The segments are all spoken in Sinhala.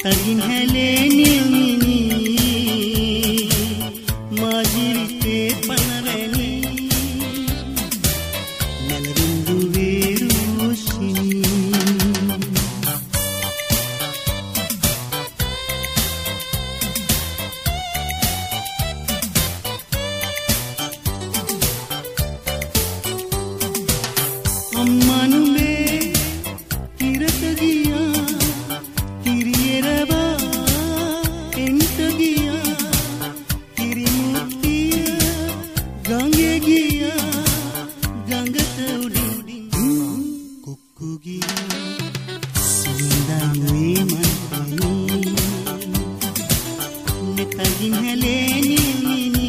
තගින් හැලෙන්නේ මා ජීවිතේ පනරැණි මලවින්දු වේරුෂිනි අම්මනුලේ ඉරත ගියා කිරියරවා එන්ට ගියා කිරිමුත්තිය ගඟේ ගියා ගඟට උඩින් කුක්කු ගියා සුවඳයි මනපනි මෙතගින් හැලෙන්නේ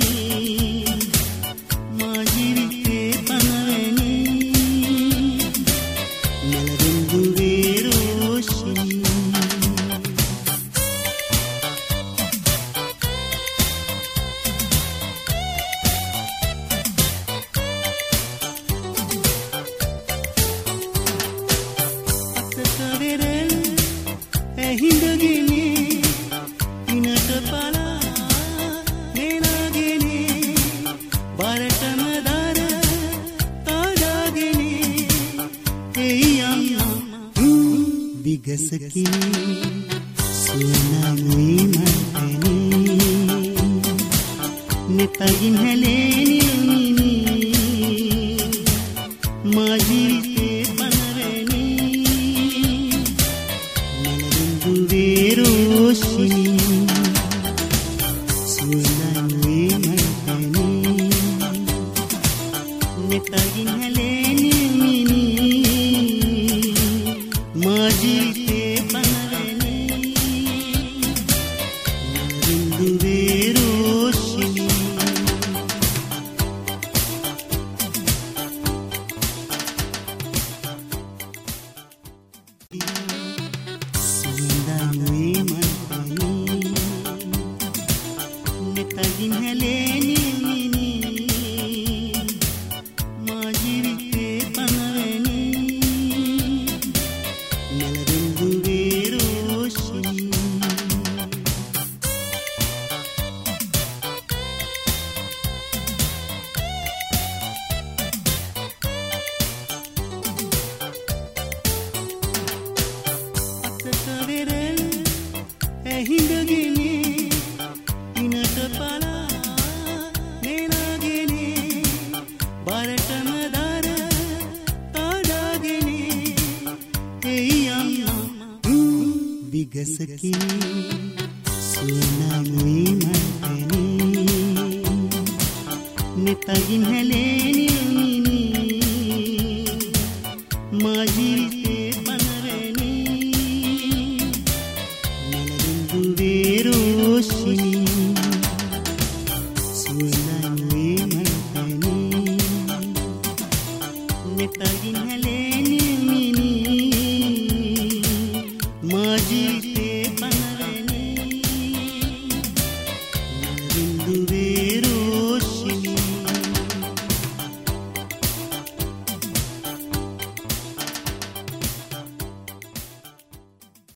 මා ජීවිතේ පනරැණි මලවින්දු වේරුෂිනි අතක වෙරෙල් ඇහිඳගෙන ඉනට පලා නෙලාගෙන බරටම දර තාඩාගෙන එයි අම්මා විගසකි සුවඳයි මනපැනි නෙතගින් හැලෙන්නේ මා ජීවිතේ පනරැණි මලවින්දු වේරුෂිනි සුවඳයි මනපැනි නෙතගින් හැලෙන්නේ මා ජීවිතේ පනරැණි මලවින්දු වේරුෂිනි සුවඳයි මනපැනි නෙතගින් හැලෙන්නේ මා ජීවිතේ පනරැණි මලවින්දු වේරුෂිනි අතක වෙරෙල් ඇහිඳගෙන ඉනට පලා නෙලාගෙන බරටම දර තාඩාගෙන එයි අම්මා විගසකි සුවඳයි මනපැනි නෙතගින් හැලෙන්නේ මා ජීවිතේ පනරැණි මලවින්දු වේරුෂිනි සුවඳයි මනපැනි නෙතගින් හැලෙන්නේ මා ජීවිතේ පනරැණි මලවින්දු